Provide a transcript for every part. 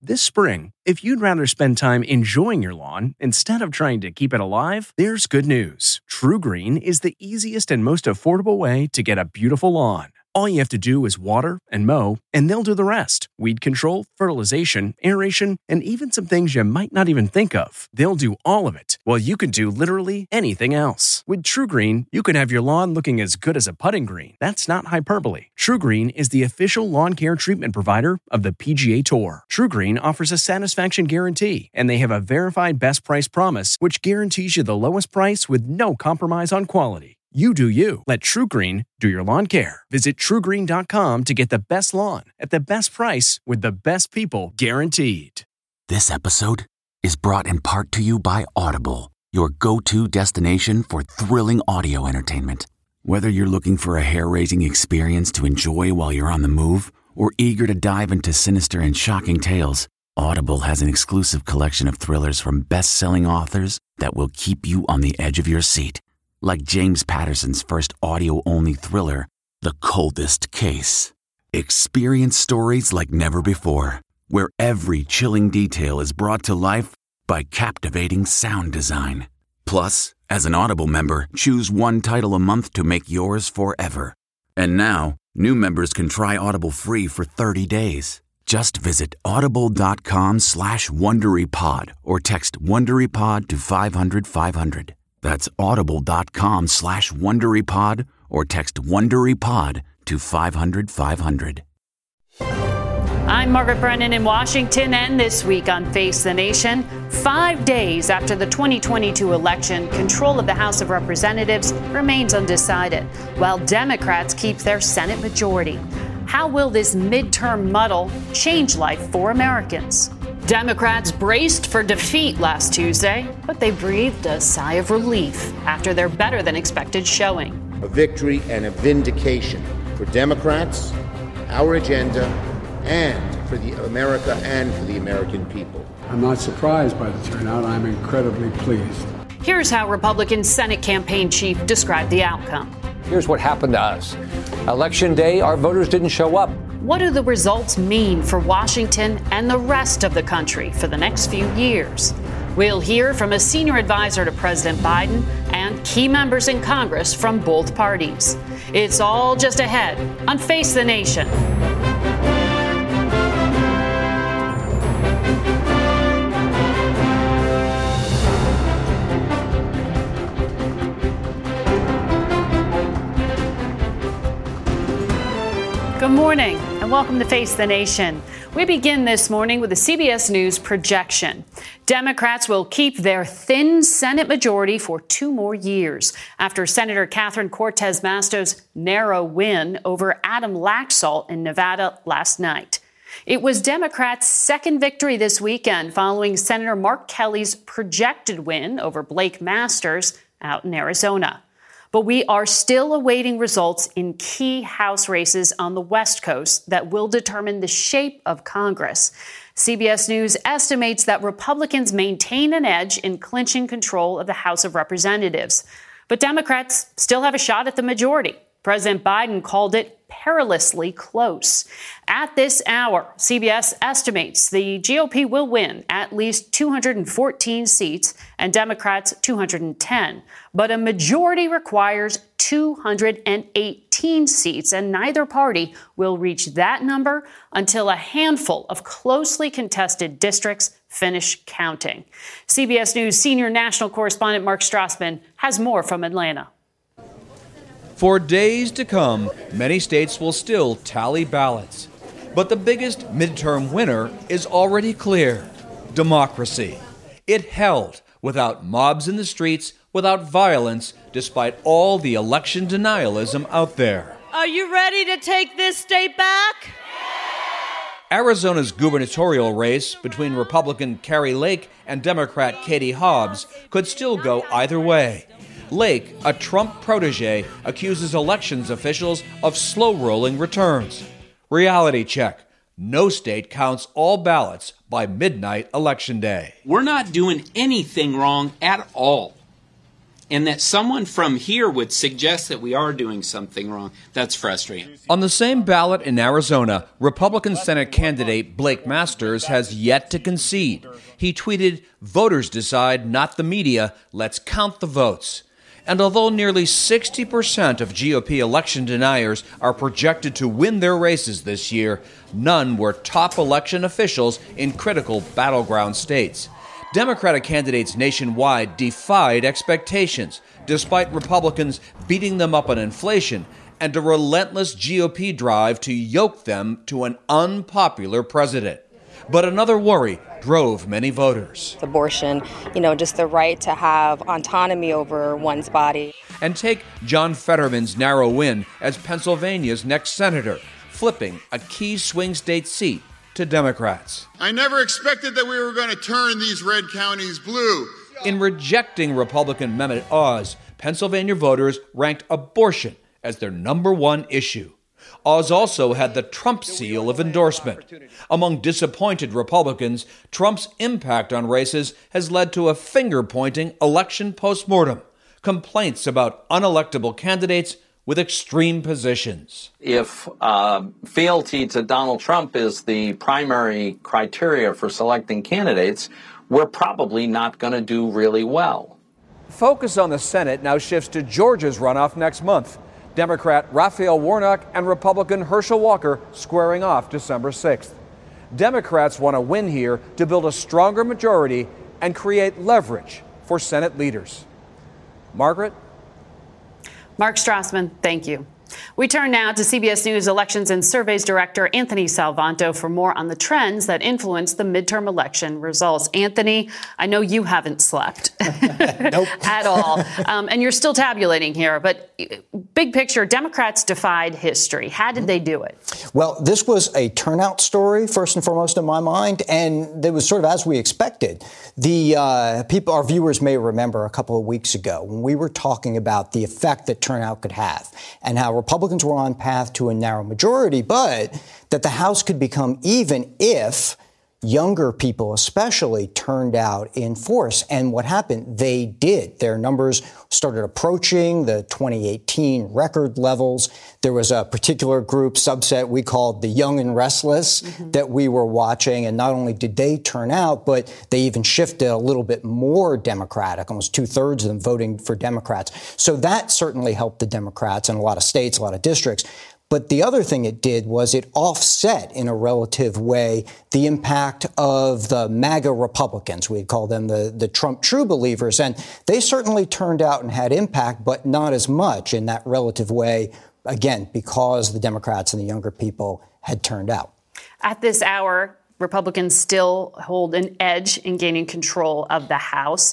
This spring, if you'd rather spend time enjoying your lawn instead of trying to keep it alive, there's good news. TruGreen is the easiest and most affordable way to get a beautiful lawn. All you have to do is water and mow, and they'll do the rest. Weed control, fertilization, aeration, and even some things you might not even think of. They'll do all of it, while you can do literally anything else. With TruGreen, you can have your lawn looking as good as a putting green. That's not hyperbole. TruGreen is the official lawn care treatment provider of the PGA Tour. TruGreen offers a satisfaction guarantee, and they have a verified best price promise, which guarantees you the lowest price with no compromise on quality. You do you. Let TruGreen do your lawn care. Visit TruGreen.com to get the best lawn at the best price with the best people guaranteed. This episode is brought in part to you by Audible, your go-to destination for thrilling audio entertainment. Whether you're looking for a hair-raising experience to enjoy while you're on the move or eager to dive into sinister and shocking tales, Audible has an exclusive collection of thrillers from best-selling authors that will keep you on the edge of your seat. Like James Patterson's first audio-only thriller, The Coldest Case. Experience stories like never before, where every chilling detail is brought to life by captivating sound design. Plus, as an Audible member, choose one title a month to make yours forever. And now, new members can try Audible free for 30 days. Just visit audible.com/WonderyPod or text WonderyPod to 500-500. That's audible.com/WonderyPod or text WonderyPod to 500-500. I'm Margaret Brennan in Washington, and this week on Face the Nation, 5 days after the 2022 election, control of the House of Representatives remains undecided, while Democrats keep their Senate majority. How will this midterm muddle change life for Americans? Democrats braced for defeat last Tuesday, but they breathed a sigh of relief after their better-than-expected showing. A victory and a vindication for Democrats, our agenda, and for America and for the American people. I'm not surprised by the turnout. I'm incredibly pleased. Here's how Republican Senate campaign chief described the outcome. Here's what happened to us. Election day, our voters didn't show up. What do the results mean for Washington and the rest of the country for the next few years? We'll hear from a senior advisor to President Biden and key members in Congress from both parties. It's all just ahead on Face the Nation. Good morning and welcome to Face the Nation. We begin this morning with a CBS News projection. Democrats will keep their thin Senate majority for 2 more years after Senator Catherine Cortez Masto's narrow win over Adam Laxalt in Nevada last night. It was Democrats' second victory this weekend following Senator Mark Kelly's projected win over Blake Masters out in Arizona. But we are still awaiting results in key House races on the West Coast that will determine the shape of Congress. CBS News estimates that Republicans maintain an edge in clinching control of the House of Representatives. But Democrats still have a shot at the majority. President Biden called it perilously close. At this hour, CBS estimates the GOP will win at least 214 seats and Democrats 210. But a majority requires 218 seats, and neither party will reach that number until a handful of closely contested districts finish counting. CBS News senior national correspondent Mark Strassman has more from Atlanta. For days to come, many states will still tally ballots. But the biggest midterm winner is already clear: democracy. It held without mobs in the streets, without violence, despite all the election denialism out there. Are you ready to take this state back? Arizona's gubernatorial race between Republican Kari Lake and Democrat Katie Hobbs could still go either way. Lake, a Trump protege, accuses elections officials of slow-rolling returns. Reality check. No state counts all ballots by midnight election day. We're not doing anything wrong at all. And that someone from here would suggest that we are doing something wrong, that's frustrating. On the same ballot in Arizona, Republican Senate candidate Blake Masters has yet to concede. He tweeted, "Voters decide, not the media. Let's count the votes." And although nearly 60% of GOP election deniers are projected to win their races this year, none were top election officials in critical battleground states. Democratic candidates nationwide defied expectations, despite Republicans beating them up on inflation and a relentless GOP drive to yoke them to an unpopular president. But another worry drove many voters. Abortion, just the right to have autonomy over one's body. And take John Fetterman's narrow win as Pennsylvania's next senator, flipping a key swing state seat to Democrats. I never expected that we were going to turn these red counties blue. In rejecting Republican Mehmet Oz, Pennsylvania voters ranked abortion as their number one issue. Oz also had the Trump seal of endorsement. Among disappointed Republicans, Trump's impact on races has led to a finger-pointing election postmortem, complaints about unelectable candidates with extreme positions. If fealty to Donald Trump is the primary criteria for selecting candidates, we're probably not going to do really well. Focus on the Senate now shifts to Georgia's runoff next month. Democrat Raphael Warnock and Republican Herschel Walker squaring off December 6th. Democrats want to win here to build a stronger majority and create leverage for Senate leaders. Margaret? Mark Strassman, thank you. We turn now to CBS News Elections and Surveys Director Anthony Salvanto for more on the trends that influence the midterm election results. Anthony, I know you haven't slept at all, and you're still tabulating here, but big picture, Democrats defied history. How did they do it? Well, this was a turnout story, first and foremost, in my mind, and it was sort of as we expected. Our viewers may remember a couple of weeks ago when we were talking about the effect that turnout could have and how Republicans were on path to a narrow majority, but that the House could become even if younger people especially turned out in force. And what happened? They did. Their numbers started approaching the 2018 record levels. There was a particular group subset we called the young and restless that we were watching. And not only did they turn out, but they even shifted a little bit more Democratic, almost 2/3 of them voting for Democrats. So that certainly helped the Democrats in a lot of states, a lot of districts. But the other thing it did was it offset in a relative way the impact of the MAGA Republicans. We'd call them the Trump true believers. And they certainly turned out and had impact, but not as much in that relative way, again, because the Democrats and the younger people had turned out. At this hour, Republicans still hold an edge in gaining control of the House.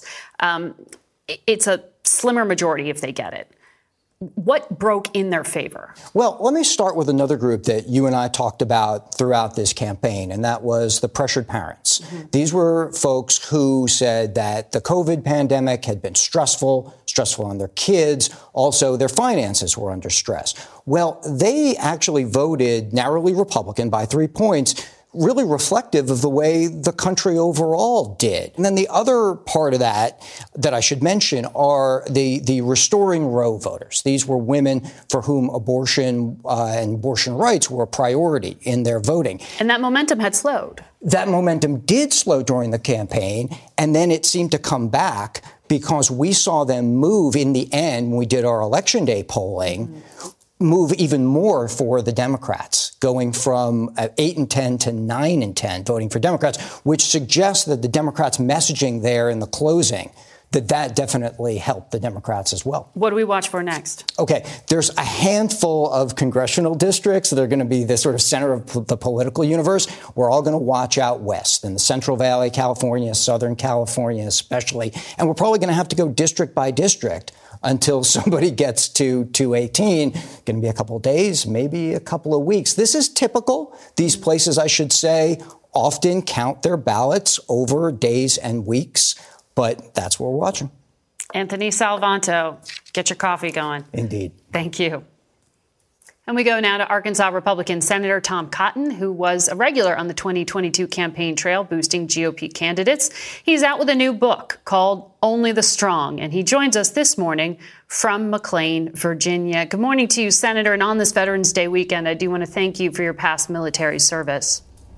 It's a slimmer majority if they get it. What broke in their favor? Well, let me start with another group that you and I talked about throughout this campaign, and that was the pressured parents. These were folks who said that the COVID pandemic had been stressful on their kids. Also, their finances were under stress. Well, they actually voted narrowly Republican by 3 points, really reflective of the way the country overall did. And then the other part of that I should mention are the Restoring Roe voters. These were women for whom abortion and abortion rights were a priority in their voting. And that momentum had slowed. That momentum did slow during the campaign, and then it seemed to come back because we saw them move in the end when we did our Election Day polling, move even more for the Democrats, going from 8 and 10 to 9 and 10 voting for Democrats, which suggests that the Democrats' messaging there in the closing, that definitely helped the Democrats as well. What do we watch for next? Okay, there's a handful of congressional districts that are going to be the sort of center of the political universe. We're all going to watch out west in the Central Valley, California, Southern California especially. And we're probably going to have to go district by district until somebody gets to 218. Going to be a couple of days, maybe a couple of weeks. This is typical. These places, I should say, often count their ballots over days and weeks, but that's what we're watching. Anthony Salvanto, get your coffee going. Indeed. Thank you. And we go now to Arkansas Republican Senator Tom Cotton, who was a regular on the 2022 campaign trail boosting GOP candidates. He's out with a new book called Only the Strong, and he joins us this morning from McLean, Virginia. Good morning to you, Senator. And on this Veterans Day weekend, I do want to thank you for your past military service.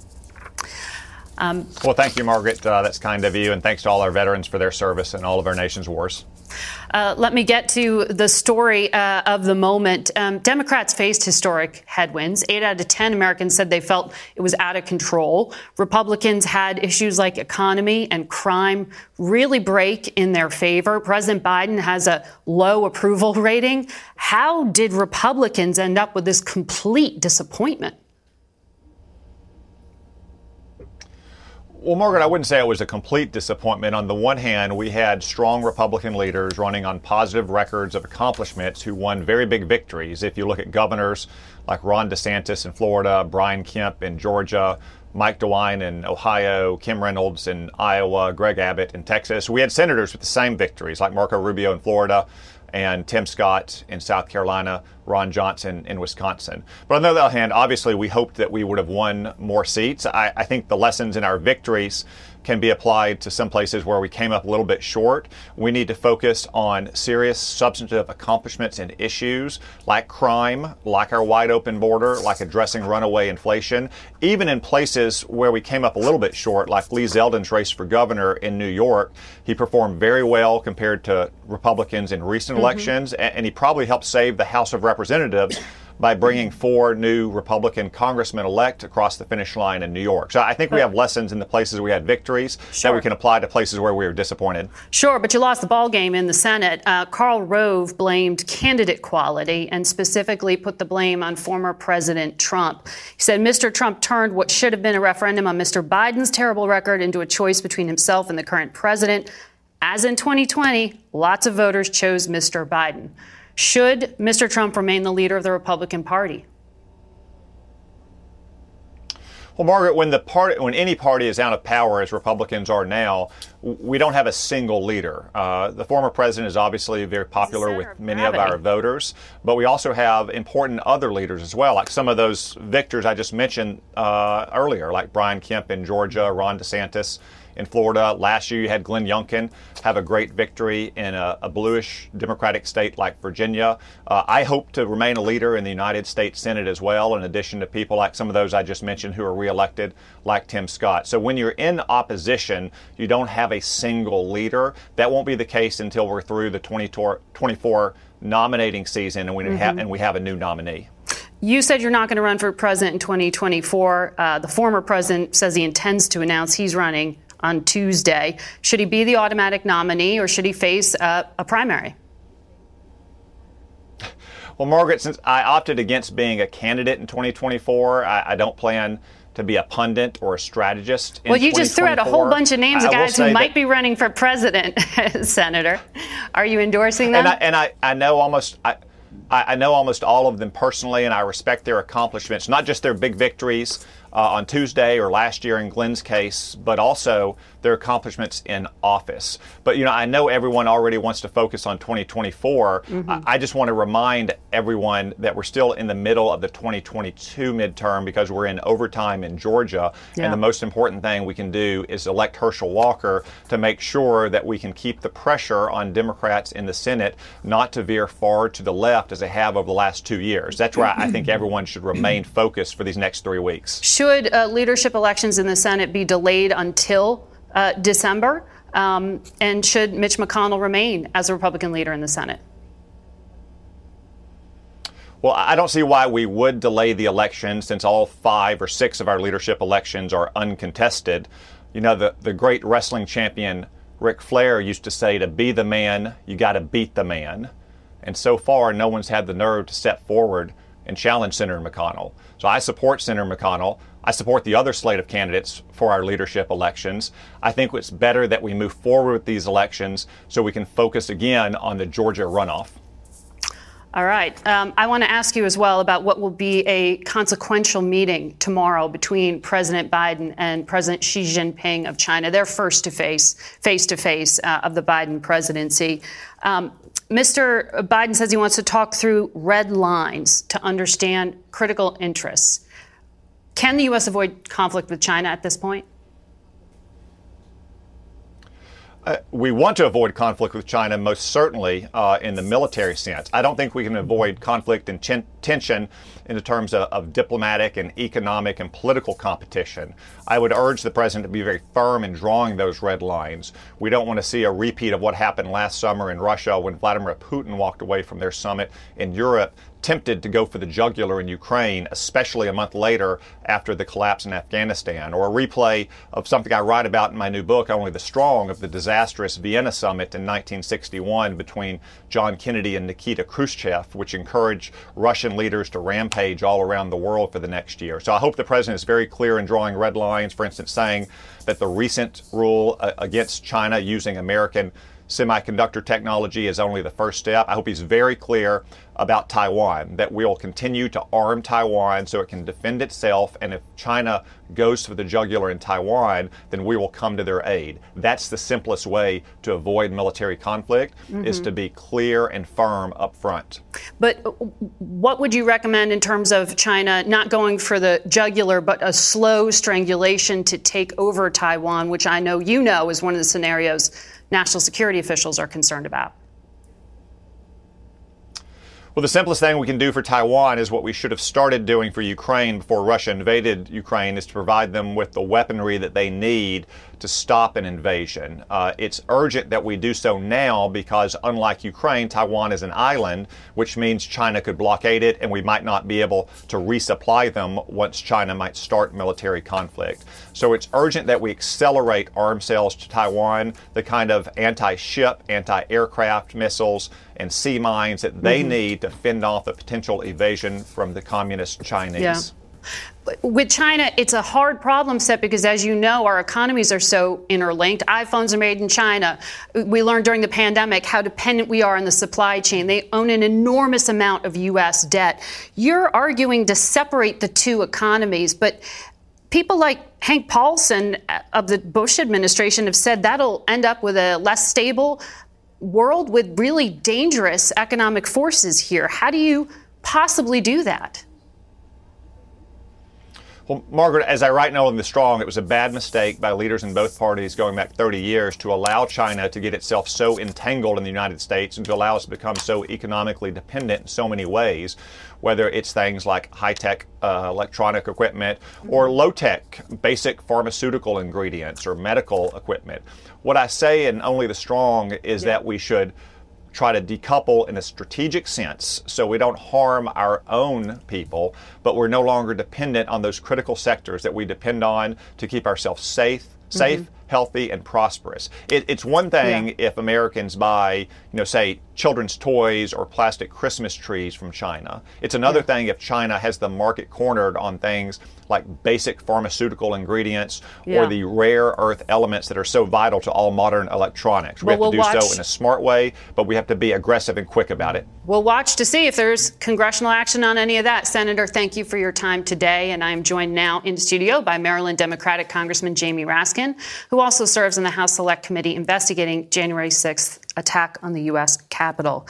Well, thank you, Margaret. That's kind of you. And thanks to all our veterans for their service in all of our nation's wars. Let me get to the story of the moment. Democrats faced historic headwinds. 8 out of 10 Americans said they felt it was out of control. Republicans had issues like economy and crime really break in their favor. President Biden has a low approval rating. How did Republicans end up with this complete disappointment? Well, Margaret, I wouldn't say it was a complete disappointment. On the one hand, we had strong Republican leaders running on positive records of accomplishments who won very big victories. If you look at governors like Ron DeSantis in Florida, Brian Kemp in Georgia, Mike DeWine in Ohio, Kim Reynolds in Iowa, Greg Abbott in Texas. We had senators with the same victories like Marco Rubio in Florida and Tim Scott in South Carolina, Ron Johnson in Wisconsin. But on the other hand, obviously, we hoped that we would have won more seats. I think the lessons in our victories can be applied to some places where we came up a little bit short. We need to focus on serious substantive accomplishments and issues like crime, like our wide open border, like addressing runaway inflation. Even in places where we came up a little bit short, like Lee Zeldin's race for governor in New York, he performed very well compared to Republicans in recent elections, and he probably helped save the House of Representatives by bringing 4 new Republican congressmen-elect across the finish line in New York. So I think we have lessons in the places we had victories that we can apply to places where we were disappointed. Sure, but you lost the ball game in the Senate. Karl Rove blamed candidate quality and specifically put the blame on former President Trump. He said Mr. Trump turned what should have been a referendum on Mr. Biden's terrible record into a choice between himself and the current president. As in 2020, lots of voters chose Mr. Biden. Should Mr. Trump remain the leader of the Republican Party? Well, Margaret, when any party is out of power, as Republicans are now, we don't have a single leader. The former president is obviously very popular with many of our voters, but we also have important other leaders as well, like some of those victors I just mentioned earlier, like Brian Kemp in Georgia, Ron DeSantis in Florida. Last year, you had Glenn Youngkin have a great victory in a bluish Democratic state like Virginia. I hope to remain a leader in the United States Senate as well, in addition to people like some of those I just mentioned who are reelected, like Tim Scott. So when you're in opposition, you don't have a single leader. That won't be the case until we're through the 2024 nominating season and we have a new nominee. You said you're not going to run for president in 2024. The former president says he intends to announce he's running on Tuesday. Should he be the automatic nominee or should he face a primary? Well, Margaret, since I opted against being a candidate in 2024, I don't plan to be a pundit or a strategist in 2024. Well, you just threw out a whole bunch of names of guys who might be running for president, Senator. Are you endorsing them? I know almost all of them personally, and I respect their accomplishments, not just their big victories on Tuesday or last year in Glenn's case, but also their accomplishments in office. But, I know everyone already wants to focus on 2024. I just want to remind everyone that we're still in the middle of the 2022 midterm because we're in overtime in Georgia. Yeah. And the most important thing we can do is elect Herschel Walker to make sure that we can keep the pressure on Democrats in the Senate not to veer far to the left as they have over the last 2 years. That's where I think everyone should remain focused for these next 3 weeks. Should leadership elections in the Senate be delayed until December? And should Mitch McConnell remain as a Republican leader in the Senate? Well, I don't see why we would delay the election since all 5 or 6 of our leadership elections are uncontested. The great wrestling champion Ric Flair used to say, to be the man, you got to beat the man. And so far, no one's had the nerve to step forward and challenge Senator McConnell. So I support Senator McConnell. I support the other slate of candidates for our leadership elections. I think it's better that we move forward with these elections so we can focus again on the Georgia runoff. All right. I want to ask you as well about what will be a consequential meeting tomorrow between President Biden and President Xi Jinping of China. They're face-to-face of the Biden presidency. Mr. Biden says he wants to talk through red lines to understand critical interests. Can the U.S. avoid conflict with China at this point? We want to avoid conflict with China, most certainly in the military sense. I don't think we can avoid conflict and tension in the terms of diplomatic and economic and political competition. I would urge the president to be very firm in drawing those red lines. We don't want to see a repeat of what happened last summer in Russia when Vladimir Putin walked away from their summit in Europe, tempted to go for the jugular in Ukraine, especially a month later after the collapse in Afghanistan, or a replay of something I write about in my new book, Only the Strong, of the disastrous Vienna summit in 1961 between John Kennedy and Nikita Khrushchev, which encouraged Russian leaders to rampage all around the world for the next year. So I hope the president is very clear in drawing red lines, for instance, saying that the recent rule against China using American semiconductor technology is only the first step. I hope he's very clear about Taiwan, that we will continue to arm Taiwan so it can defend itself. And if China goes for the jugular in Taiwan, then we will come to their aid. That's the simplest way to avoid military conflict, is to be clear and firm up front. But what would you recommend in terms of China not going for the jugular, but a slow strangulation to take over Taiwan, which I know you know is one of the scenarios national security officials are concerned about? Well, the simplest thing we can do for Taiwan is what we should have started doing for Ukraine before Russia invaded Ukraine, is to provide them with the weaponry that they need to stop an invasion. It's urgent that we do so now because, unlike Ukraine, Taiwan is an island, which means China could blockade it and we might not be able to resupply them once China might start military conflict. So it's urgent that we accelerate arms sales to Taiwan, the kind of anti-ship, anti-aircraft missiles and sea mines that they need to fend off a potential evasion from the communist Chinese. Yeah. With China, it's a hard problem set because, as you know, our economies are so interlinked. iPhones are made in China. We learned during the pandemic how dependent we are on the supply chain. They own an enormous amount of U.S. debt. You're arguing to separate the two economies, but people like Hank Paulson of the Bush administration have said that'll end up with a less stable world with really dangerous economic forces here. How do you possibly do that? Well, Margaret, as I write in Only the Strong, it was a bad mistake by leaders in both parties going back 30 years to allow China to get itself so entangled in the United States and to allow us to become so economically dependent in so many ways, whether it's things like high-tech electronic equipment or low-tech basic pharmaceutical ingredients or medical equipment. What I say in Only the Strong is that we should try to decouple in a strategic sense so we don't harm our own people, but we're no longer dependent on those critical sectors that we depend on to keep ourselves safe, healthy, and prosperous. It's one thing if Americans buy, say, children's toys or plastic Christmas trees from China. It's another thing if China has the market cornered on things like basic pharmaceutical ingredients or the rare earth elements that are so vital to all modern electronics. We have to do so in a smart way, but we have to be aggressive and quick about it. We'll watch to see if there's congressional action on any of that. Senator, thank you for your time today. And I'm joined now in studio by Maryland Democratic Congressman Jamie Raskin, who also serves in the House Select Committee investigating January 6th attack on the U.S. Capitol.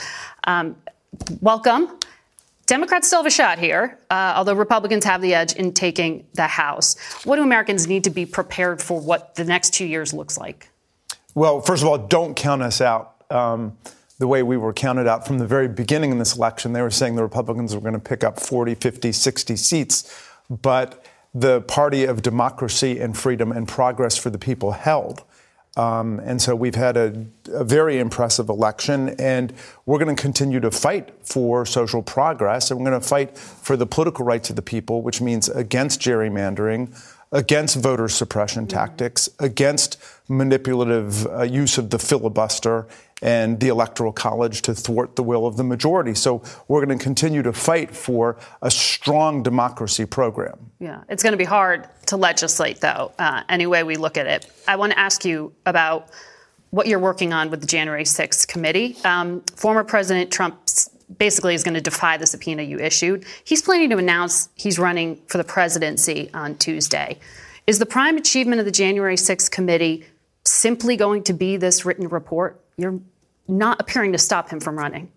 Welcome. Democrats still have a shot here, although Republicans have the edge in taking the House. What do Americans need to be prepared for what the next 2 years looks like? Well, first of all, don't count us out the way we were counted out from the very beginning in this election. They were saying the Republicans were going to pick up 40, 50, 60 seats, but the party of democracy and freedom and progress for the people held. And so we've had a very impressive election, and we're going to continue to fight for social progress, and we're going to fight for the political rights of the people, which means against gerrymandering, against voter suppression tactics, against manipulative use of the filibuster and the Electoral College to thwart the will of the majority. So we're going to continue to fight for a strong democracy program. Yeah, it's going to be hard to legislate, though, any way we look at it. I want to ask you about what you're working on with the January 6th committee. Former President Trump basically is going to defy the subpoena you issued. He's planning to announce he's running for the presidency on Tuesday. Is the prime achievement of the January 6th committee simply going to be this written report? You're not appearing to stop him from running?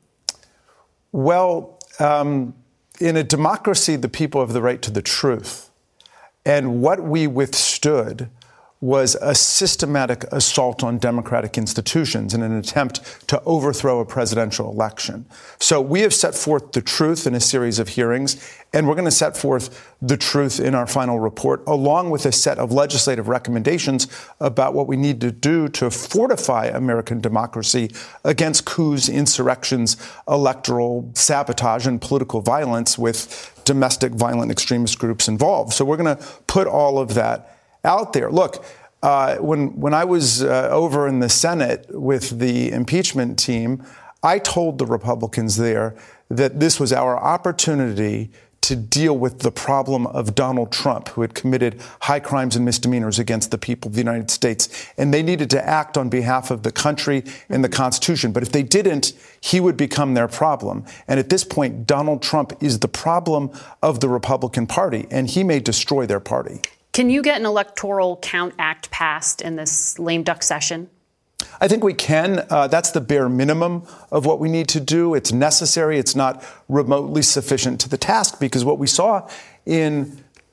Well, in a democracy, the people have the right to the truth. And what we withstood was a systematic assault on democratic institutions in an attempt to overthrow a presidential election. So we have set forth the truth in a series of hearings, and we're going to set forth the truth in our final report, along with a set of legislative recommendations about what we need to do to fortify American democracy against coups, insurrections, electoral sabotage, and political violence with domestic violent extremist groups involved. So we're going to put all of that out there. Look, when I was over in the Senate with the impeachment team, I told the Republicans there that this was our opportunity to deal with the problem of Donald Trump, who had committed high crimes and misdemeanors against the people of the United States. And they needed to act on behalf of the country and the Constitution. But if they didn't, he would become their problem. And at this point, Donald Trump is the problem of the Republican Party, and he may destroy their party. Can you get an Electoral Count Act passed in this lame duck session? I think we can. That's the bare minimum of what we need to do. It's necessary. It's not remotely sufficient to the task, because what we saw in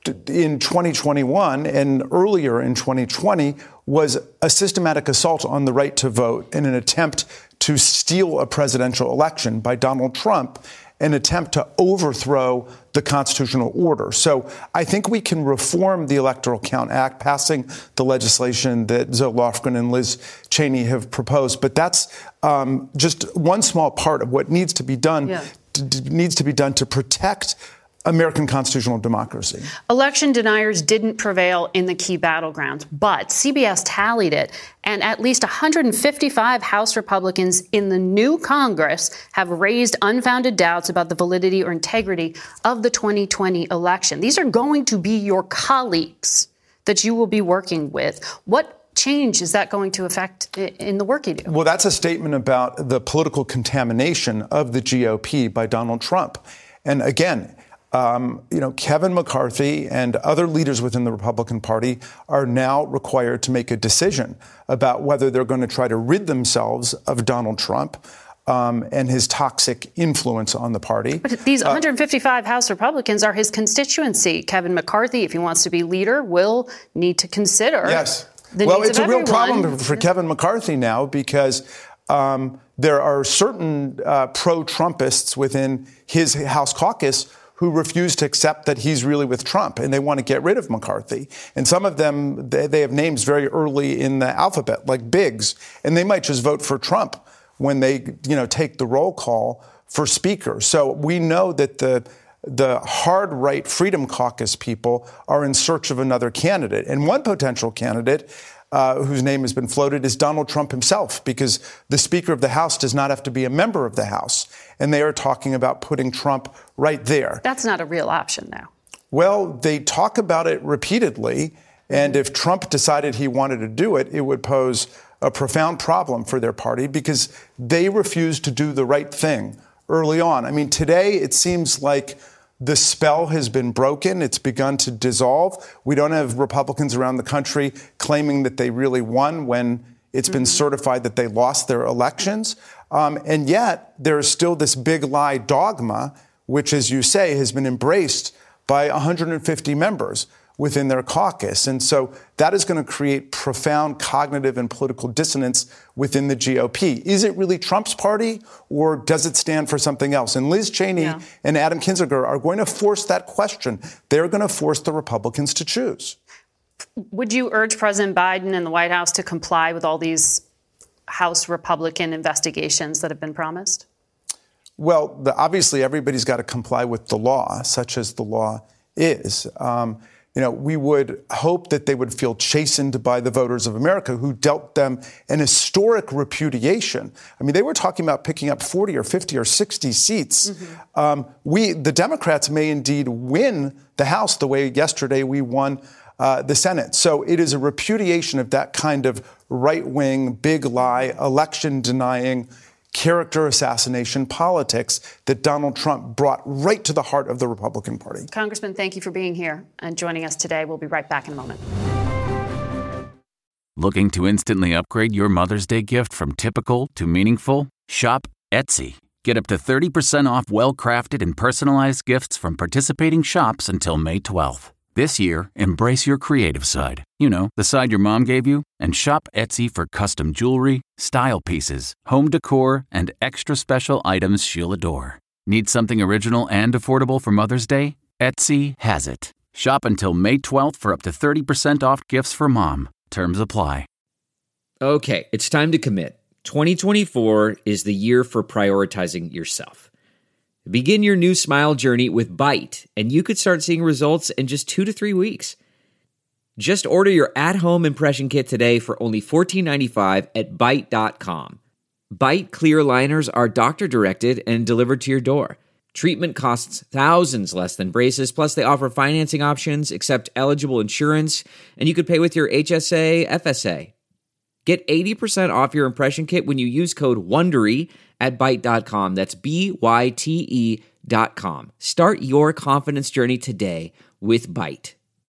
2021 and earlier in 2020 was a systematic assault on the right to vote in an attempt to steal a presidential election by Donald Trump, an attempt to overthrow the constitutional order. So I think we can reform the Electoral Count Act, passing the legislation that Zoe Lofgren and Liz Cheney have proposed. But that's just one small part of what needs to be done. Needs to be done to protect American constitutional democracy. Election deniers didn't prevail in the key battlegrounds, but CBS tallied it, and at least 155 House Republicans in the new Congress have raised unfounded doubts about the validity or integrity of the 2020 election. These are going to be your colleagues that you will be working with. What change is that going to affect in the work you do? Well, that's a statement about the political contamination of the GOP by Donald Trump. And again, Kevin McCarthy and other leaders within the Republican Party are now required to make a decision about whether they're going to try to rid themselves of Donald Trump and his toxic influence on the party. But these 155 House Republicans are his constituency. Kevin McCarthy, if he wants to be leader, will need to consider the needs it's of a real everyone. problem for Kevin McCarthy now, because there are certain pro-Trumpists within his House caucus who refuse to accept that he's really with Trump, and they want to get rid of McCarthy. And some of them, they have names very early in the alphabet, like Biggs, and they might just vote for Trump when they, take the roll call for Speaker. So we know that the hard right Freedom Caucus people are in search of another candidate. And one potential candidate whose name has been floated is Donald Trump himself, because the Speaker of the House does not have to be a member of the House. And they are talking about putting Trump right there. That's not a real option now. Well, they talk about it repeatedly. And if Trump decided he wanted to do it, it would pose a profound problem for their party, because they refuse to do the right thing early on. I mean, today it seems like the spell has been broken. It's begun to dissolve. We don't have Republicans around the country claiming that they really won when it's been certified that they lost their elections. And yet there's still this big lie dogma, which, as you say, has been embraced by 150 members within their caucus. And so that is going to create profound cognitive and political dissonance within the GOP. Is it really Trump's party, or does it stand for something else? And Liz Cheney and Adam Kinzinger are going to force that question. They're going to force the Republicans to choose. Would you urge President Biden and the White House to comply with all these House Republican investigations that have been promised? Well, obviously everybody's got to comply with the law, such as the law is. We would hope that they would feel chastened by the voters of America, who dealt them an historic repudiation. I mean, they were talking about picking up 40 or 50 or 60 seats. The Democrats may indeed win the House the way yesterday we won the Senate. So it is a repudiation of that kind of right-wing, big lie, election-denying, character assassination politics that Donald Trump brought right to the heart of the Republican Party. Congressman, thank you for being here and joining us today. We'll be right back in a moment. Looking to instantly upgrade your Mother's Day gift from typical to meaningful? Shop Etsy. Get up to 30% off well-crafted and personalized gifts from participating shops until May 12th. This year, embrace your creative side. You know, the side your mom gave you. And shop Etsy for custom jewelry, style pieces, home decor, and extra special items she'll adore. Need something original and affordable for Mother's Day? Etsy has it. Shop until May 12th for up to 30% off gifts for mom. Terms apply. Okay, it's time to commit. 2024 is the year for prioritizing yourself. Begin your new smile journey with Byte, and you could start seeing results in just 2 to 3 weeks. Just order your at-home impression kit today for only $14.95 at Byte.com. Byte clear liners are doctor-directed and delivered to your door. Treatment costs thousands less than braces, plus they offer financing options, accept eligible insurance, and you could pay with your HSA, FSA. Get 80% off your impression kit when you use code WONDERY at Byte.com. That's BYTE.com. Start your confidence journey today with Byte.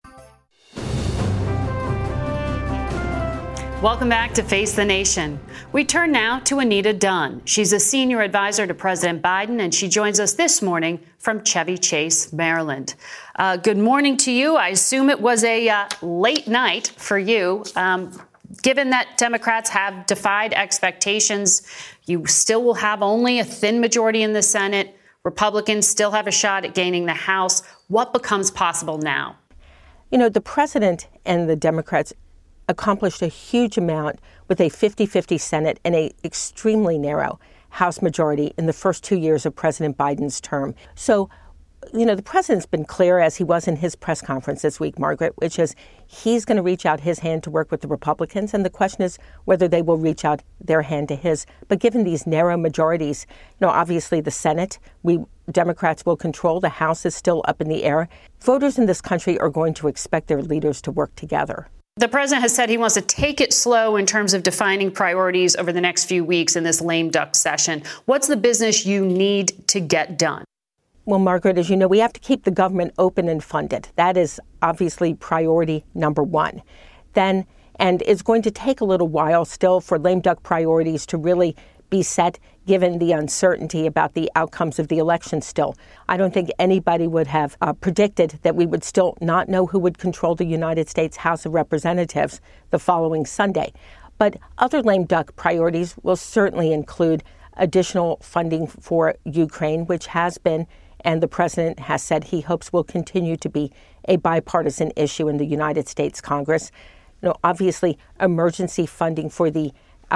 Welcome back to Face the Nation. We turn now to Anita Dunn. She's a senior advisor to President Biden, and she joins us this morning from Chevy Chase, Maryland. Good morning to you. I assume it was a late night for you. Given that Democrats have defied expectations, you still will have only a thin majority in the Senate. Republicans still have a shot at gaining the House. What becomes possible now? You know, the president and the Democrats accomplished a huge amount with a 50-50 Senate and an extremely narrow House majority in the first 2 years of President Biden's term. So, you know, the president's been clear, as he was in his press conference this week, Margaret, which is he's going to reach out his hand to work with the Republicans. And the question is whether they will reach out their hand to his. But given these narrow majorities, you know, obviously the Senate, Democrats will control. The House is still up in the air. Voters in this country are going to expect their leaders to work together. The president has said he wants to take it slow in terms of defining priorities over the next few weeks in this lame duck session. What's the business you need to get done? Well, Margaret, as you know, we have to keep the government open and funded. That is obviously priority number one. And it's going to take a little while still for lame duck priorities to really be set, given the uncertainty about the outcomes of the election still. I don't think anybody would have predicted that we would still not know who would control the United States House of Representatives the following Sunday. But other lame duck priorities will certainly include additional funding for Ukraine, which has been, and the president has said he hopes will continue to be, a bipartisan issue in the United States Congress. You know, obviously, emergency funding for the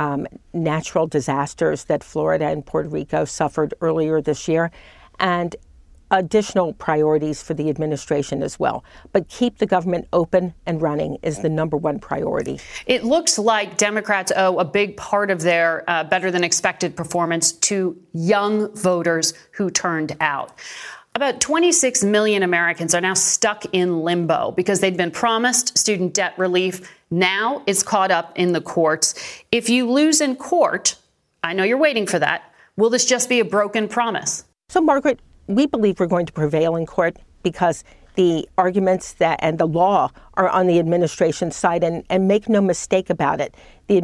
natural disasters that Florida and Puerto Rico suffered earlier this year, and additional priorities for the administration as well. But keep the government open and running is the number one priority. It looks like Democrats owe a big part of their better than expected performance to young voters who turned out. About 26 million Americans are now stuck in limbo because they'd been promised student debt relief. Now it's caught up in the courts. If you lose in court, I know you're waiting for that, will this just be a broken promise? So, Margaret, we believe we're going to prevail in court because the arguments and the law are on the administration's side, and make no mistake about it.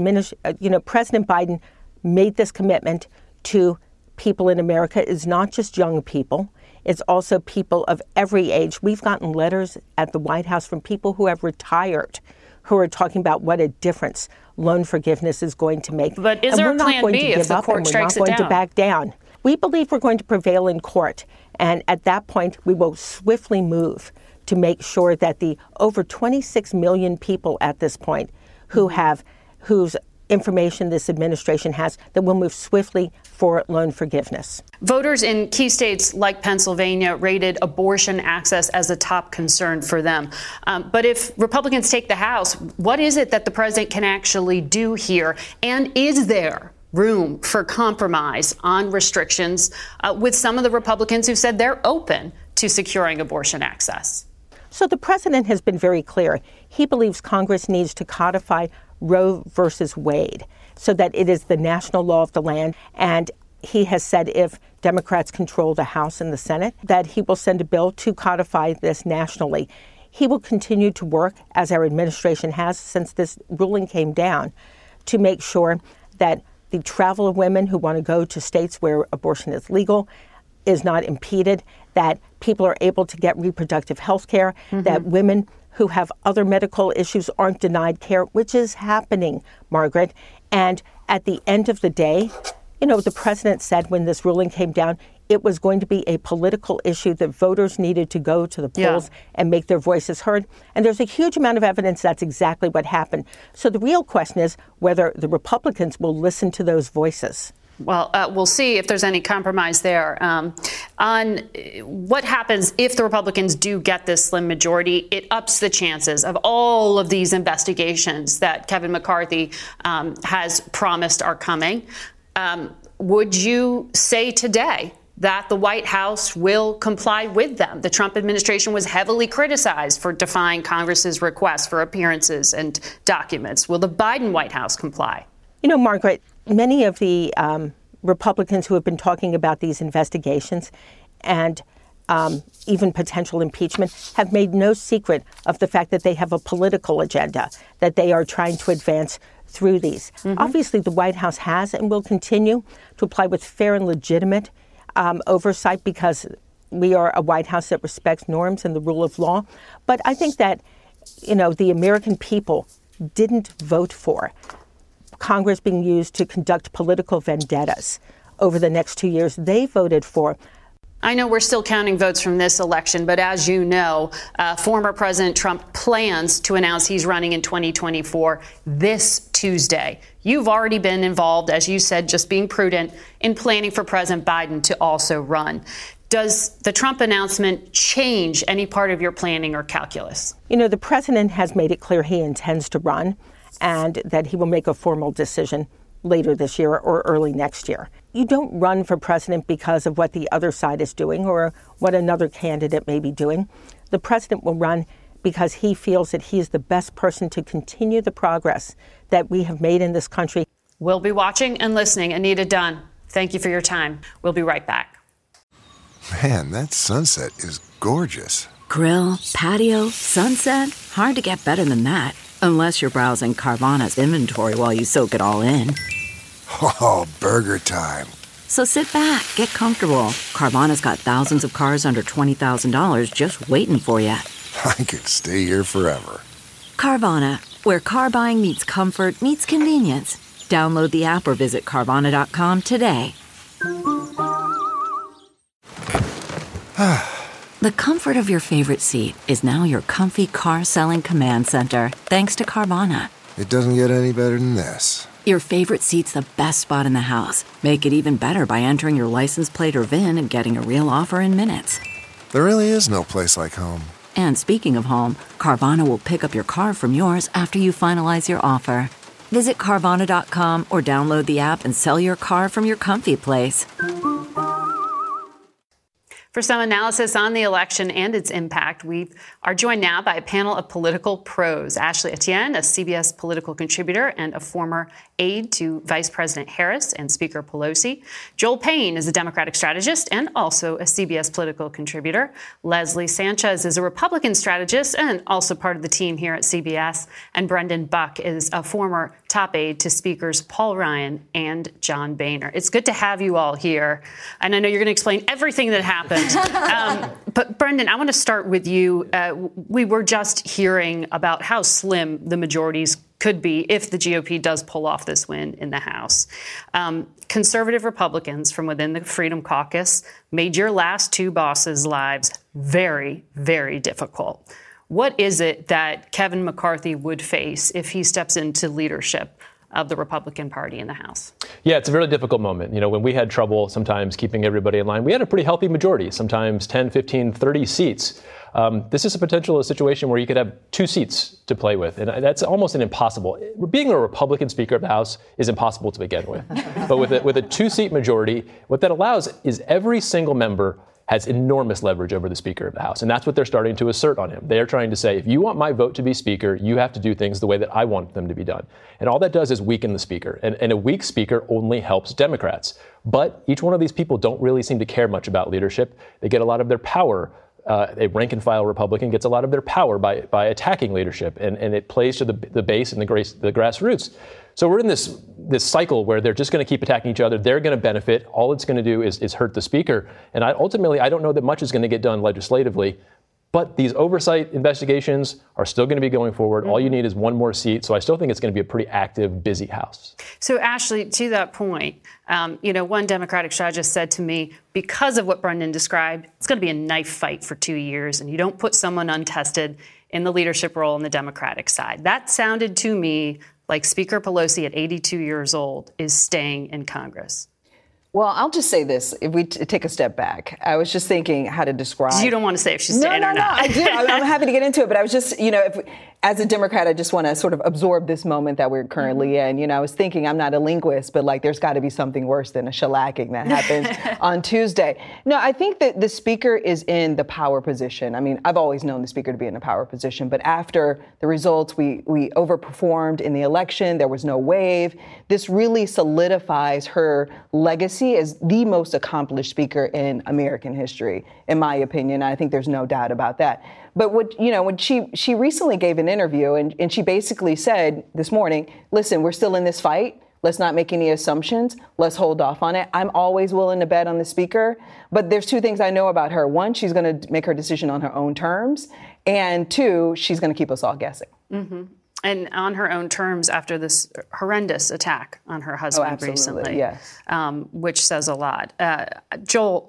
President Biden made this commitment to people in America. Is not just young people. It's also people of every age. We've gotten letters at the White House from people who have retired, who are talking about what a difference loan forgiveness is going to make. But is there a plan B if the court strikes it down? We're not going to back down. We believe we're going to prevail in court. And at that point, we will swiftly move to make sure that the over 26 million people at this point whose information this administration has, that will move swiftly for loan forgiveness. Voters in key states like Pennsylvania rated abortion access as a top concern for them. But if Republicans take the House, what is it that the president can actually do here? And is there room for compromise on restrictions with some of the Republicans who said they're open to securing abortion access? So the president has been very clear. He believes Congress needs to codify Roe versus Wade so that it is the national law of the land. And he has said if Democrats control the House and the Senate, that he will send a bill to codify this nationally. he will continue to work, as our administration has since this ruling came down, to make sure that the travel of women who want to go to states where abortion is legal is not impeded, that people are able to get reproductive health care, that women who have other medical issues aren't denied care, which is happening, Margaret. And at the end of the day, you know, the president said when this ruling came down, it was going to be a political issue that voters needed to go to the polls and make their voices heard. And there's a huge amount of evidence that's exactly what happened. So the real question is whether the Republicans will listen to those voices. Well, we'll see if there's any compromise there. On what happens if the Republicans do get this slim majority, it ups the chances of all of these investigations that Kevin McCarthy has promised are coming. Would you say today that the White House will comply with them? The Trump administration was heavily criticized for defying Congress's request for appearances and documents. Will the Biden White House comply? You know, Margaret, many of the Republicans who have been talking about these investigations and even potential impeachment have made no secret of the fact that they have a political agenda that they are trying to advance through these. Obviously, the White House has and will continue to apply with fair and legitimate oversight because we are a White House that respects norms and the rule of law. But I think that, you know, the American people didn't vote for Congress being used to conduct political vendettas over the next 2 years. They voted for. I know we're still counting votes from this election, but as you know, former President Trump plans to announce he's running in 2024 this Tuesday. You've already been involved, as you said, just being prudent in planning for President Biden to also run. Does the Trump announcement change any part of your planning or calculus? You know, the president has made it clear he intends to run and that he will make a formal decision later this year or early next year. You don't run for president because of what the other side is doing or what another candidate may be doing. The president will run because he feels that he is the best person to continue the progress that we have made in this country. We'll be watching and listening. Anita Dunn, thank you for your time. We'll be right back. Man, that sunset is gorgeous. Grill, patio, sunset. Hard to get better than that. Unless you're browsing Carvana's inventory while you soak it all in. Oh, burger time. So sit back, get comfortable. Carvana's got thousands of cars under $20,000 just waiting for you. I could stay here forever. Carvana, where car buying meets comfort meets convenience. Download the app or visit Carvana.com today. The comfort of your favorite seat is now your comfy car selling command center, thanks to Carvana. It doesn't get any better than this. Your favorite seat's the best spot in the house. Make it even better by entering your license plate or VIN and getting a real offer in minutes. There really is no place like home. And speaking of home, Carvana will pick up your car from yours after you finalize your offer. Visit Carvana.com or download the app and sell your car from your comfy place. For some analysis on the election and its impact, we are joined now by a panel of political pros. Ashley Etienne, a CBS political contributor and a former aide to Vice President Harris and Speaker Pelosi. Joel Payne is a Democratic strategist and also a CBS political contributor. Leslie Sanchez is a Republican strategist and also part of the team here at CBS. And Brendan Buck is a former top aide to Speakers Paul Ryan and John Boehner. It's good to have you all here. And I know you're going to explain everything that happened. But Brendan, I want to start with you. We were just hearing about how slim the majorities could be if the GOP does pull off this win in the House. Conservative Republicans from within the Freedom Caucus made your last two bosses' lives very, very difficult. What is it that Kevin McCarthy would face if he steps into leadership of the Republican Party in the House? Yeah, it's a really difficult moment. You know, when we had trouble sometimes keeping everybody in line, we had a pretty healthy majority, sometimes 10, 15, 30 seats. This is a potential situation where you could have 2 seats to play with, and that's almost an impossible. Being a Republican Speaker of the House is impossible to begin with. But with a 2-seat majority, what that allows is every single member has enormous leverage over the Speaker of the House. And that's what they're starting to assert on him. They're trying to say, if you want my vote to be Speaker, you have to do things the way that I want them to be done. And all that does is weaken the Speaker. And a weak Speaker only helps Democrats. But each one of these people don't really seem to care much about leadership. They get a lot of their power a rank-and-file Republican gets a lot of their power by attacking leadership, and it plays to the base and the grassroots. So we're in this cycle where they're just going to keep attacking each other. They're going to benefit. All it's going to do is hurt the speaker. And ultimately, I don't know that much is going to get done legislatively. But these oversight investigations are still going to be going forward. Mm-hmm. All you need is one more seat. So I still think it's going to be a pretty active, busy House. So, Ashley, to that point, one Democratic strategist said to me, because of what Brendan described, it's going to be a knife fight for 2 years, and you don't put someone untested in the leadership role on the Democratic side. That sounded to me like Speaker Pelosi at 82 years old is staying in Congress. Well, I'll just say this. If we take a step back, I was just thinking how to describe. You don't want to say if she's staying or not. No, I do. I'm happy to get into it. But I was just, as a Democrat, I just want to sort of absorb this moment that we're currently in. I was thinking, I'm not a linguist, but there's got to be something worse than a shellacking that happens on Tuesday. No, I think that the speaker is in the power position. I mean, I've always known the speaker to be in a power position. But after the results, we overperformed in the election. There was no wave. This really solidifies her legacy as the most accomplished speaker in American history, in my opinion. I think there's no doubt about that. But when she recently gave an interview and she basically said this morning, listen, we're still in this fight. Let's not make any assumptions. Let's hold off on it. I'm always willing to bet on the speaker. But there's two things I know about her. One, she's going to make her decision on her own terms. And two, she's going to keep us all guessing. Mm-hmm. And on her own terms after this horrendous attack on her husband recently, yes. Which says a lot. Joel,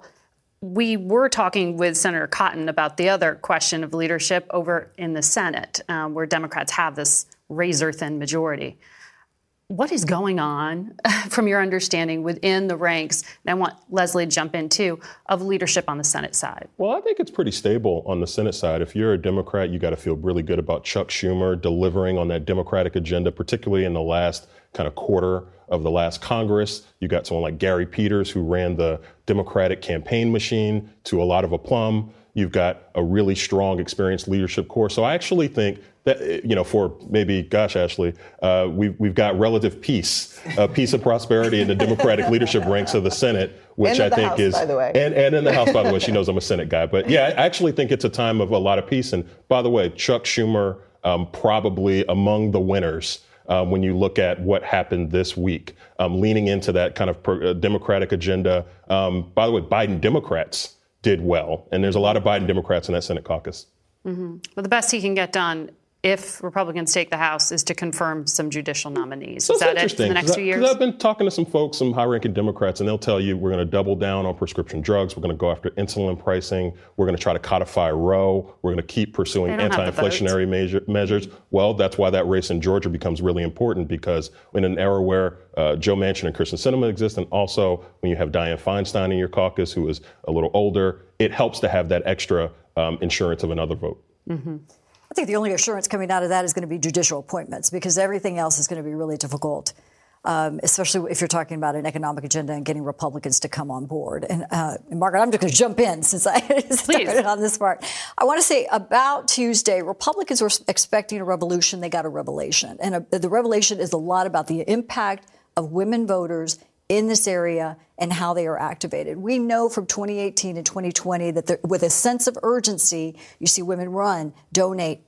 we were talking with Senator Cotton about the other question of leadership over in the Senate, where Democrats have this razor-thin majority. What is going on, from your understanding, within the ranks, and I want Leslie to jump in too, of leadership on the Senate side? Well, I think it's pretty stable on the Senate side. If you're a Democrat, you got to feel really good about Chuck Schumer delivering on that Democratic agenda, particularly in the last kind of quarter of the last Congress. You got someone like Gary Peters, who ran the Democratic campaign machine to a lot of aplomb. You've got a really strong, experienced leadership corps. So I actually think that, for maybe, gosh, Ashley, we've got relative peace of prosperity in the Democratic leadership ranks of the Senate, which I think is, by the way. And in the House, by the way. She knows I'm a Senate guy. But yeah, I actually think it's a time of a lot of peace. And by the way, Chuck Schumer, probably among the winners when you look at what happened this week, leaning into that kind of Democratic agenda. By the way, Biden Democrats did well. And there's a lot of Biden Democrats in that Senate caucus. Mm-hmm. Well, the best he can get done if Republicans take the House is to confirm some judicial nominees. So is that it for the next few years? I've been talking to some folks, some high-ranking Democrats, and they'll tell you we're going to double down on prescription drugs. We're going to go after insulin pricing. We're going to try to codify Roe. We're going to keep pursuing anti-inflationary measures. Well, that's why that race in Georgia becomes really important, because in an era where Joe Manchin and Kyrsten Sinema exist, and also when you have Dianne Feinstein in your caucus, who is a little older, it helps to have that extra insurance of another vote. Mm-hmm. I think the only assurance coming out of that is going to be judicial appointments, because everything else is going to be really difficult, especially if you're talking about an economic agenda and getting Republicans to come on board. And Margaret, I'm just going to jump in since I started on this part. I want to say about Tuesday, Republicans were expecting a revolution. They got a revelation. And the revelation is a lot about the impact of women voters in this area and how they are activated. We know from 2018 and 2020 that with a sense of urgency, you see women run, donate,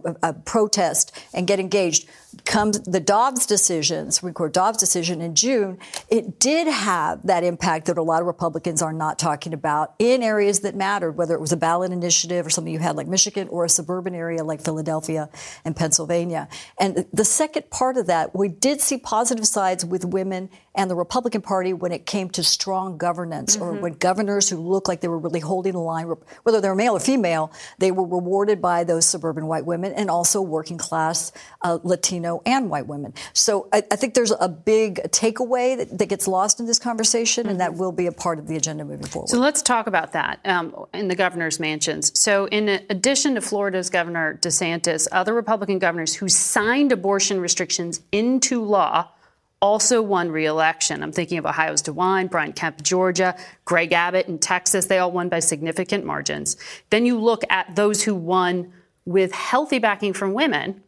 protest, and get engaged. Comes the Dobbs decision, Supreme Court Dobbs decision in June, it did have that impact that a lot of Republicans are not talking about in areas that mattered, whether it was a ballot initiative or something you had like Michigan, or a suburban area like Philadelphia and Pennsylvania. And the second part of that, we did see positive sides with women and the Republican Party when it came to strong governance, or when governors who looked like they were really holding the line, whether they were male or female, they were rewarded by those suburban white women and also working class Latino and white women. So I think there's a big takeaway that gets lost in this conversation, and that will be a part of the agenda moving forward. So let's talk about that in the governor's mansions. So in addition to Florida's Governor DeSantis, other Republican governors who signed abortion restrictions into law also won re-election. I'm thinking of Ohio's DeWine, Brian Kemp, Georgia, Greg Abbott in Texas. They all won by significant margins. Then you look at those who won with healthy backing from women: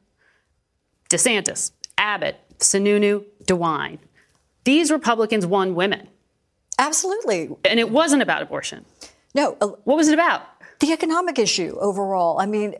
DeSantis, Abbott, Sununu, DeWine. These Republicans won women. Absolutely. And it wasn't about abortion. No. What was it about? The economic issue overall. I mean,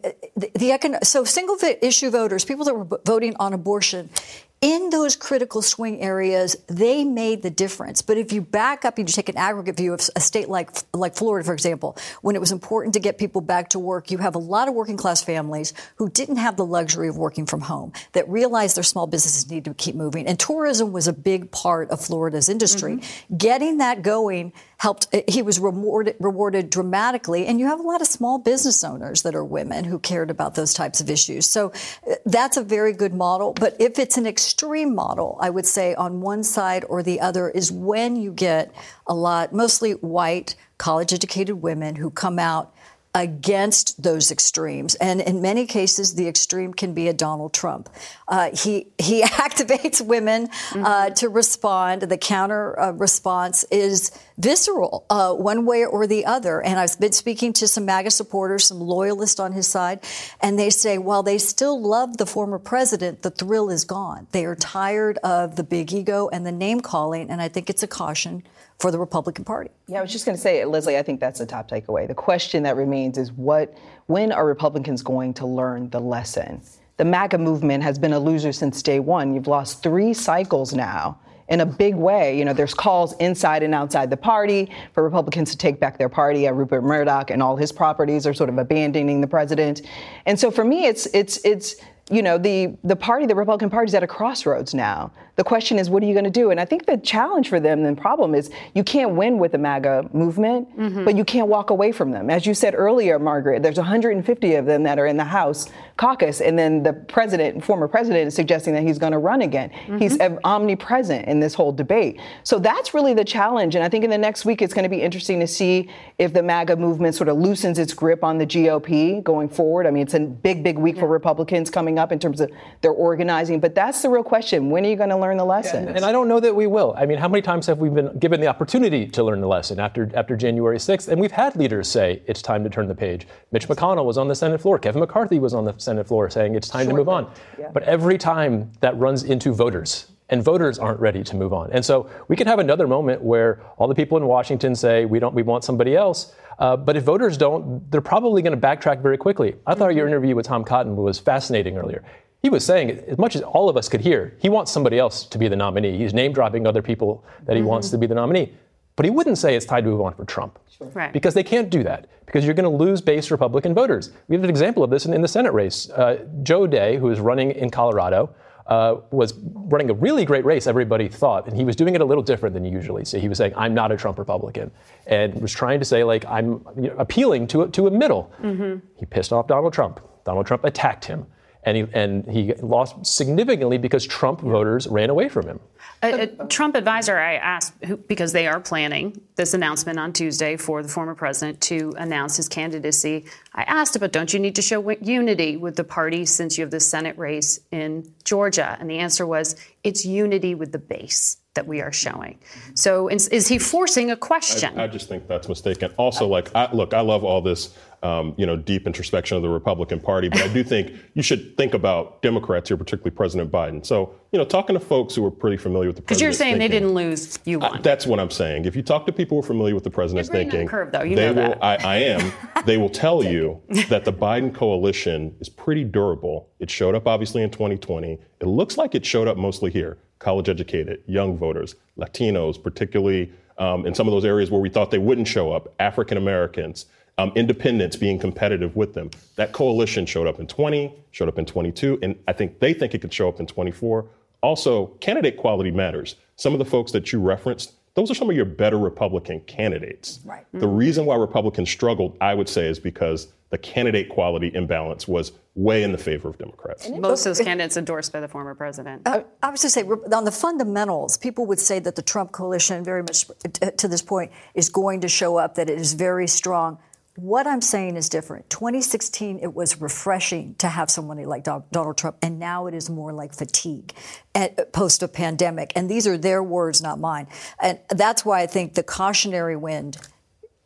so single issue voters, people that were voting on abortion, in those critical swing areas, they made the difference. But if you back up, you take an aggregate view of a state like Florida, for example, when it was important to get people back to work, you have a lot of working class families who didn't have the luxury of working from home, that realized their small businesses need to keep moving. And tourism was a big part of Florida's industry. Mm-hmm. Getting that going helped. He was rewarded dramatically. And you have a lot of small business owners that are women who cared about those types of issues. So that's a very good model. But if it's an extreme model, I would say on one side or the other is when you get a lot, mostly white, college-educated women who come out against those extremes. And in many cases, the extreme can be a Donald Trump. He activates women to respond. The counter response is visceral, one way or the other. And I've been speaking to some MAGA supporters, some loyalists on his side, and they say, while they still love the former president, the thrill is gone. They are tired of the big ego and the name calling, and I think it's a caution for the Republican Party. Yeah, I was just going to say, Leslie, I think that's the top takeaway. The question that remains is when are Republicans going to learn the lesson? The MAGA movement has been a loser since day one. You've lost 3 cycles now in a big way. You know, there's calls inside and outside the party for Republicans to take back their party. Rupert Murdoch and all his properties are sort of abandoning the president. And so for me, it's you know, the Republican Party is at a crossroads now. The question is, what are you going to do? And I think the challenge for them, the problem is you can't win with the MAGA movement, but you can't walk away from them. As you said earlier, Margaret, there's 150 of them that are in the House caucus, and then the former president is suggesting that he's going to run again. He's omnipresent in this whole debate. So that's really the challenge. And I think in the next week, it's going to be interesting to see if the MAGA movement sort of loosens its grip on the GOP going forward. I mean, it's a big week for Republicans coming up in terms of their organizing. But that's the real question. When are you going to learn the lesson? And I don't know that we will. I mean, how many times have we been given the opportunity to learn the lesson after January 6th? And we've had leaders say it's time to turn the page. Mitch McConnell was on the Senate floor. Kevin McCarthy was on the Senate floor saying it's time to move on. Yeah. But every time that runs into voters, and voters aren't ready to move on. And so we could have another moment where all the people in Washington say we want somebody else. But if voters don't, they're probably going to backtrack very quickly. I thought your interview with Tom Cotton was fascinating earlier. He was saying, as much as all of us could hear, he wants somebody else to be the nominee. He's name-dropping other people that he wants to be the nominee. But he wouldn't say it's time to move on for Trump. Right. Because they can't do that. Because you're going to lose base Republican voters. We have an example of this in the Senate race. Joe Day, who is running in Colorado, was running a really great race, everybody thought, and he was doing it a little different than usually. So he was saying, I'm not a Trump Republican, and was trying to say, like, I'm appealing to a middle. He pissed off Donald Trump. Donald Trump attacked him. And he lost significantly because Trump voters ran away from him. A Trump advisor, I asked, because they are planning this announcement on Tuesday for the former president to announce his candidacy. I asked about, don't you need to show unity with the party since you have the Senate race in Georgia? And the answer was, it's unity with the base that we are showing. So is he forcing a question? I just think that's mistaken. Also, I love all this, deep introspection of the Republican Party, but I do think you should think about Democrats here, particularly President Biden. So, talking to folks who are pretty familiar with the president. Because you're saying they didn't lose, you won. That's what I'm saying. If you talk to people who are familiar with the president's thinking, curve, though. I am. They will tell you that the Biden coalition is pretty durable. It showed up obviously in 2020. It looks like it showed up mostly here. College-educated, young voters, Latinos, particularly in some of those areas where we thought they wouldn't show up, African Americans, independents being competitive with them. That coalition showed up in 20, showed up in 22, and I think they think it could show up in 24. Also, candidate quality matters. Some of the folks that you referenced, those are some of your better Republican candidates. Right. The reason why Republicans struggled, I would say, is because the candidate quality imbalance was way in the favor of Democrats. Most of those candidates endorsed by the former president. I was going to say, on the fundamentals, people would say that the Trump coalition, very much to this point, is going to show up, that it is very strong. What I'm saying is different. 2016, it was refreshing to have somebody like Donald Trump, and now it is more like fatigue post a pandemic. And these are their words, not mine. And that's why I think the cautionary wind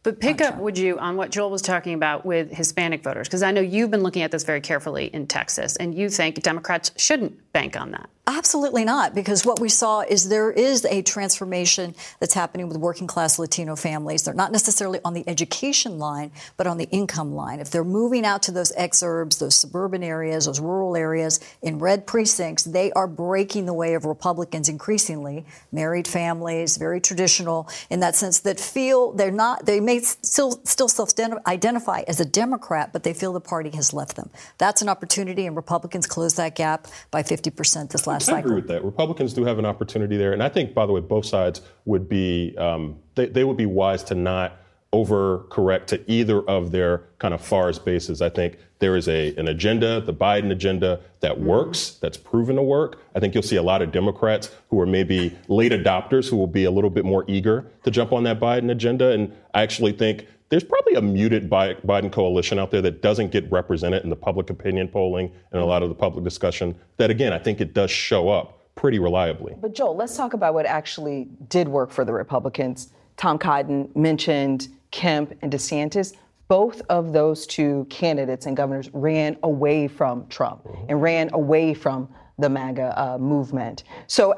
But pick up, would you, on what Joel was talking about with Hispanic voters? Because I know you've been looking at this very carefully in Texas, and you think Democrats shouldn't bank on that. Absolutely not, because what we saw is there is a transformation that's happening with working class Latino families. They're not necessarily on the education line, but on the income line. If they're moving out to those exurbs, those suburban areas, those rural areas in red precincts, they are breaking the way of Republicans increasingly, married families, very traditional in that sense, that feel they may still self-identify as a Democrat, but they feel the party has left them. That's an opportunity, and Republicans closed that gap by 50% this last cycle. I agree with that. Republicans do have an opportunity there. And I think, by the way, both sides would be, they would be wise to not overcorrect to either of their kind of farthest bases. I think there is an agenda, the Biden agenda, that works, that's proven to work. I think you'll see a lot of Democrats who are maybe late adopters who will be a little bit more eager to jump on that Biden agenda. And I actually think there's probably a muted Biden coalition out there that doesn't get represented in the public opinion polling and a lot of the public discussion that, again, I think it does show up pretty reliably. But Joel, let's talk about what actually did work for the Republicans. Tom Cotton mentioned Kemp and DeSantis. Both of those two candidates and governors ran away from Trump and ran away from the MAGA movement. So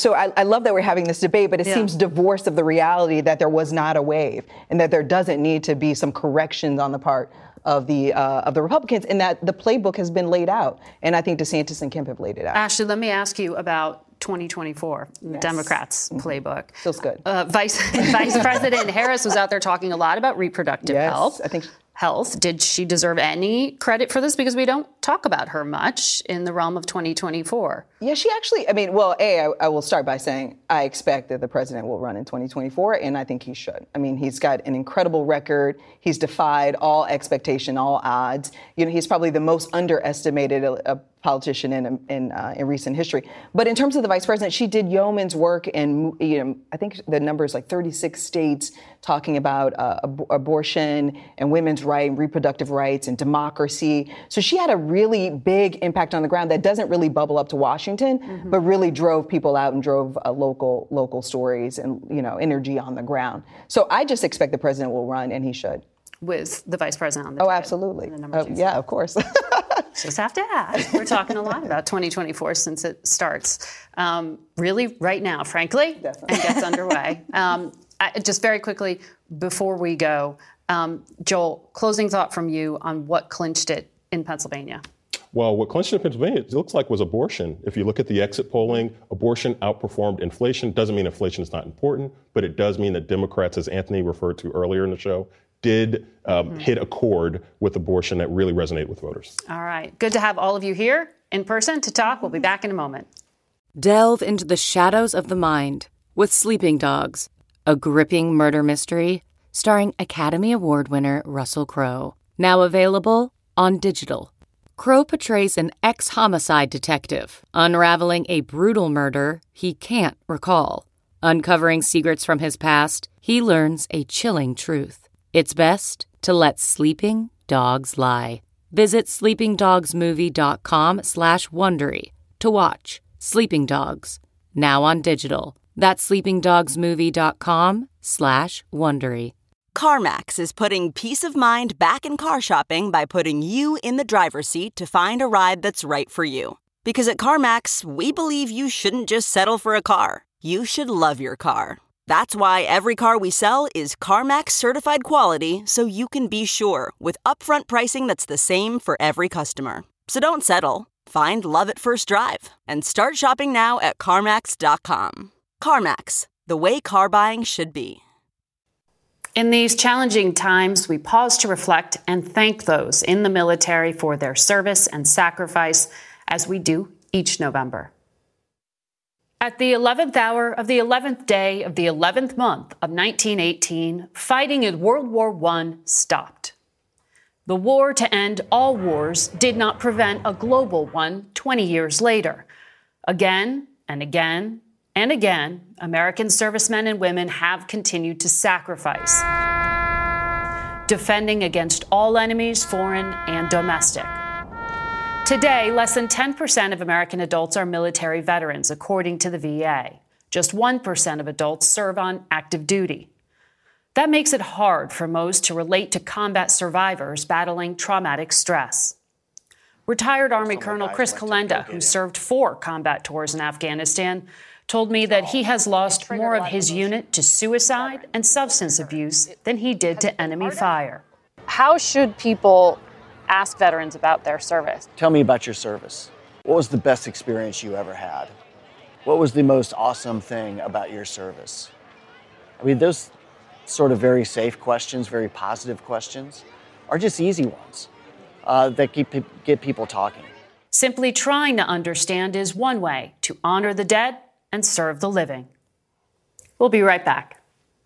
I love that we're having this debate, but it seems divorced of the reality that there was not a wave and that there doesn't need to be some corrections on the part of the Republicans, and that the playbook has been laid out. And I think DeSantis and Kemp have laid it out. Ashley, let me ask you about 2024, Democrats' playbook. Feels good. Vice President Harris was out there talking a lot about reproductive health. I think health. Did she deserve any credit for this? Because we don't talk about her much in the realm of 2024. Yeah, she actually, I will start by saying I expect that the president will run in 2024, and I think he should. I mean, he's got an incredible record. He's defied all expectation, all odds. You know, he's probably the most underestimated politician in recent history. But in terms of the vice president, she did yeoman's work in, I think the number is like 36 states talking about abortion and women's rights, reproductive rights and democracy. So she had a really big impact on the ground that doesn't really bubble up to Washington, but really drove people out and drove local stories and, energy on the ground. So I just expect the president will run, and he should. With the vice president on the ticket. Absolutely. Yeah, of course. Just have to ask. We're talking a lot about 2024 since it starts really right now, frankly, and gets underway. Just very quickly before we go, Joel, closing thought from you on what clinched it in Pennsylvania. Well, what clinched it in Pennsylvania, it looks like, was abortion. If you look at the exit polling, abortion outperformed inflation. Doesn't mean inflation is not important, but it does mean that Democrats, as Anthony referred to earlier in the show, did hit a chord with abortion that really resonated with voters. All right. Good to have all of you here in person to talk. We'll be back in a moment. Delve into the shadows of the mind with Sleeping Dogs, a gripping murder mystery starring Academy Award winner Russell Crowe. Now available on digital. Crowe portrays an ex-homicide detective unraveling a brutal murder he can't recall. Uncovering secrets from his past, he learns a chilling truth. It's best to let sleeping dogs lie. Visit sleepingdogsmovie.com/Wondery to watch Sleeping Dogs, now on digital. That's sleepingdogsmovie.com/Wondery. CarMax is putting peace of mind back in car shopping by putting you in the driver's seat to find a ride that's right for you. Because at CarMax, we believe you shouldn't just settle for a car. You should love your car. That's why every car we sell is CarMax certified quality, so you can be sure with upfront pricing that's the same for every customer. So don't settle. Find love at first drive and start shopping now at CarMax.com. CarMax, the way car buying should be. In these challenging times, we pause to reflect and thank those in the military for their service and sacrifice, as we do each November. At the 11th hour of the 11th day of the 11th month of 1918, fighting in World War I stopped. The war to end all wars did not prevent a global one 20 years later. Again and again and again, American servicemen and women have continued to sacrifice, defending against all enemies, foreign and domestic. Today, less than 10% of American adults are military veterans, according to the VA. Just 1% of adults serve on active duty. That makes it hard for most to relate to combat survivors battling traumatic stress. Retired Army Colonel Chris Kalenda, who served 4 combat tours in Afghanistan, told me that he has lost more of his unit to suicide and substance abuse than he did to enemy fire. How should people ask veterans about their service? Tell me about your service. What was the best experience you ever had? What was the most awesome thing about your service? I mean, those sort of very safe questions, very positive questions, are just easy ones that get people talking. Simply trying to understand is one way to honor the dead and serve the living. We'll be right back.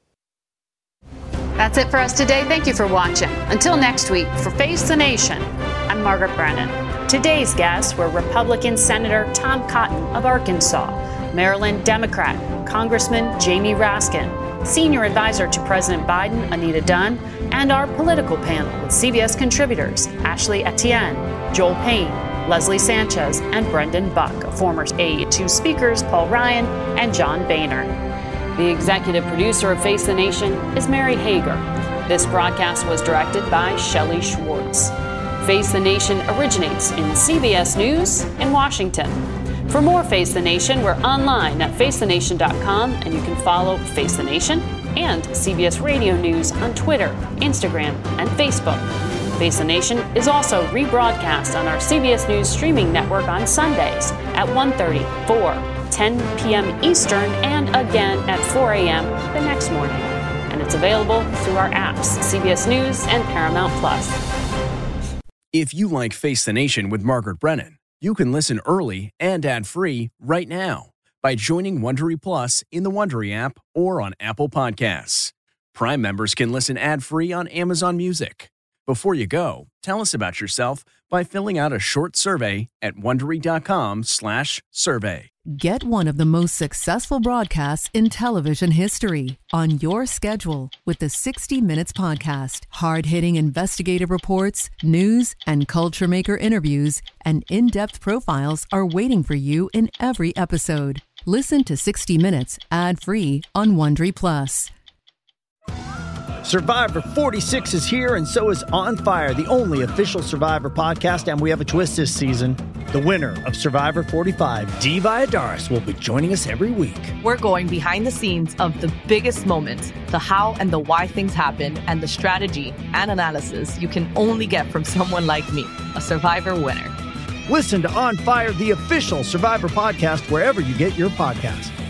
That's it for us today. Thank you for watching. Until next week, for Face the Nation, I'm Margaret Brennan. Today's guests were Republican Senator Tom Cotton of Arkansas, Maryland Democrat Congressman Jamie Raskin, Senior Advisor to President Biden Anita Dunn, and our political panel with CBS contributors Ashley Etienne, Joel Payne, Leslie Sanchez, and Brendan Buck, former aide to speakers Paul Ryan and John Boehner. The executive producer of Face the Nation is Mary Hager. This broadcast was directed by Shelley Schwartz. Face the Nation originates in CBS News in Washington. For more Face the Nation, we're online at facethenation.com, and you can follow Face the Nation and CBS Radio News on Twitter, Instagram, and Facebook. Face the Nation is also rebroadcast on our CBS News streaming network on Sundays at 1:30, 4, 10 p.m. Eastern, and again at 4 a.m. the next morning. And it's available through our apps, CBS News and Paramount+. If you like Face the Nation with Margaret Brennan, you can listen early and ad-free right now by joining Wondery Plus in the Wondery app or on Apple Podcasts. Prime members can listen ad-free on Amazon Music. Before you go, tell us about yourself by filling out a short survey at Wondery.com/survey. Get one of the most successful broadcasts in television history on your schedule with the 60 Minutes Podcast. Hard-hitting investigative reports, news, and culture maker interviews, and in-depth profiles are waiting for you in every episode. Listen to 60 Minutes ad-free on Wondery Plus. Survivor 46 is here, and so is On Fire, the only official Survivor podcast, and we have a twist this season. The winner of Survivor 45, Dee Valladares, will be joining us every week. We're going behind the scenes of the biggest moments, the how and the why things happen, and the strategy and analysis you can only get from someone like me, a Survivor winner. Listen to On Fire, the official Survivor podcast, wherever you get your podcasts.